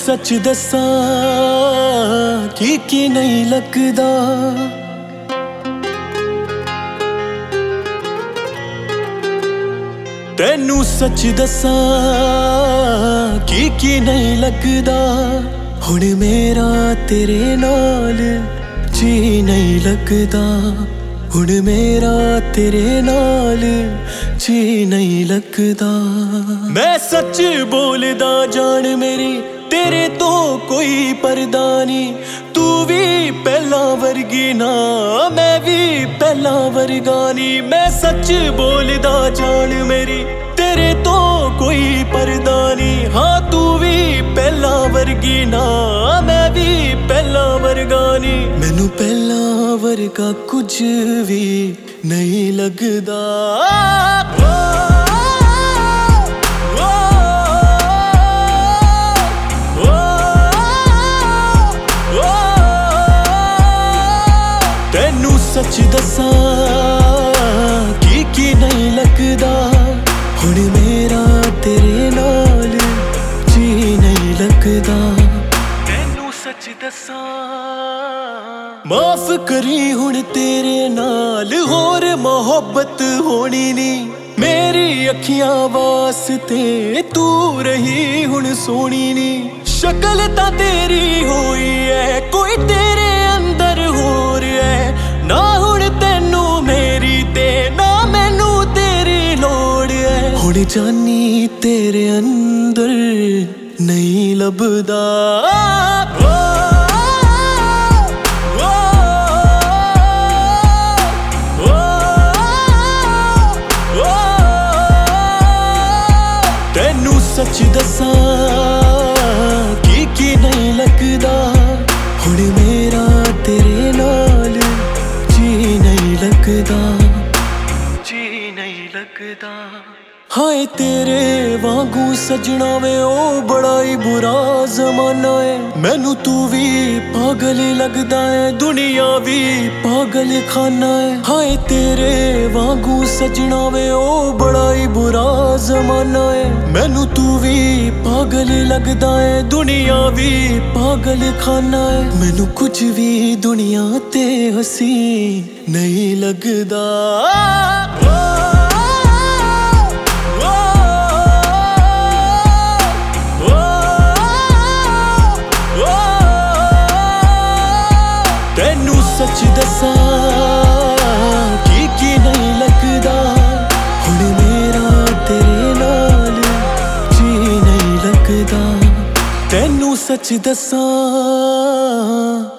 सच दसां की नहीं लगदा। तैनू सच दसां की नहीं लगदा। हुण मेरा तेरे नाल जी नहीं लगदा। हुण मेरा तेरे नाल जी नहीं लगदा। मैं सच बोलदा जान मेरी तेरे तो कोई पर्दा नहीं। तू भी पहला वर्गी ना मैं भी पहला वर्गा नहीं। मैं सच बोलदा जान मेरी तेरे तो कोई पर्दा नहीं। हाँ तू भी पहला वर्गी ना मैं भी पहला वर्गा नहीं। मैनू पहला वर्गा कुछ भी नहीं लगदा। तैनू सच दसां की नहीं लगदा। हुण मेरा तेरे नाल जी नहीं लगदा। तैनू सच दसां माफ करी हुण तेरे नाल होर मोहब्बत होनी नहीं। मेरी अखियां वास्ते तू रही हुण सोनी नहीं। शक्ल तां तेरी होई है कोई तेरे अंदर होर है। ना हुण तैनू मेरी ते ना मैनू तेरी लोड़ है। हुण जानी तेरे अंदर नहीं लभदा। तैनू सच दसां की नहीं लगदा। हुण मेरा तेरे नाल जी नहीं लगदा। जी नहीं लगदा। हाय तेरे वांगू सजना वे ओ बड़ा ही बुरा जमाना है। मैनू तू भी पागल लगदा है दुनिया भी पागल खाना है। हाय तेरे वांगू सजना वे ओ बड़ा ही बुरा जमाना है। मैनू तू भी पागल लगदा है दुनिया भी पागल खाना है। मैनू कुछ भी दुनिया ते हसी नहीं लगदा। तैनू सच दसां की नहीं लगदा। हुण मेरा तेरे नाल जी नहीं लगदा। तैनू सच दसां।